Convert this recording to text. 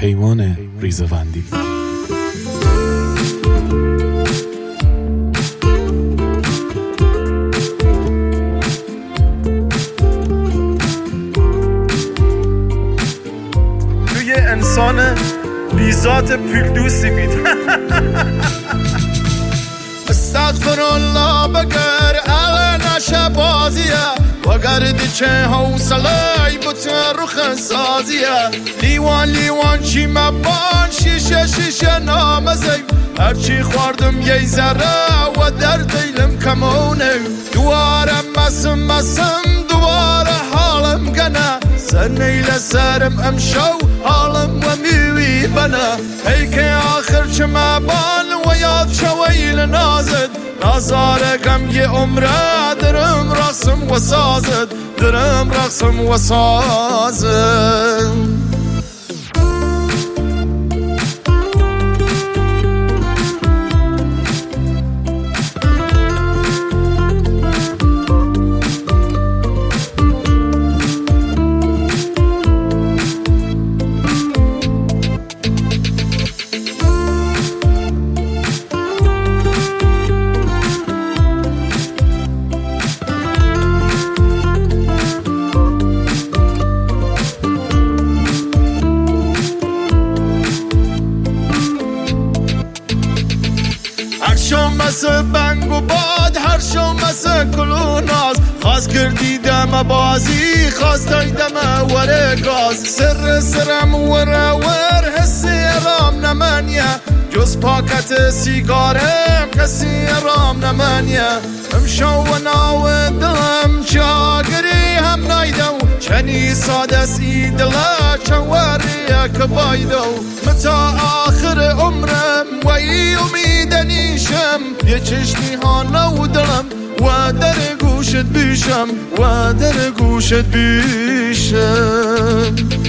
پیمان ریزوندی. توی انسان بیزات پیلدوسی بید. استغفر الله بگر نشه بازیه وگر دیچه حوصله بطن رخ سازیه لیوان چی مبان شیشه نامزیم هرچی خوردم یه ذره و در دیلم کمونه دوارم مسم دواره حالم گنه سنیل سرم امشو حالم و میوی بنا ای که آخر چه مبان و یاد شویل نازد نازارگم یه عمره درم رقصم و سازم مثل بنگ و باد هر شو مثل کلو ناز خواست کردیدم بازی خواست دایدم ور گاز سرم ور حسی رام نمانیه جز پاکت سیگارم کسی رام نمانیه امشو و ناو دلم چاگری هم نایدو چنی ساده سی دلا چواری کبایدو متا آخر عمرم وی امیدنیشم یه چشمی ها نو دلم و در گوشت بیشم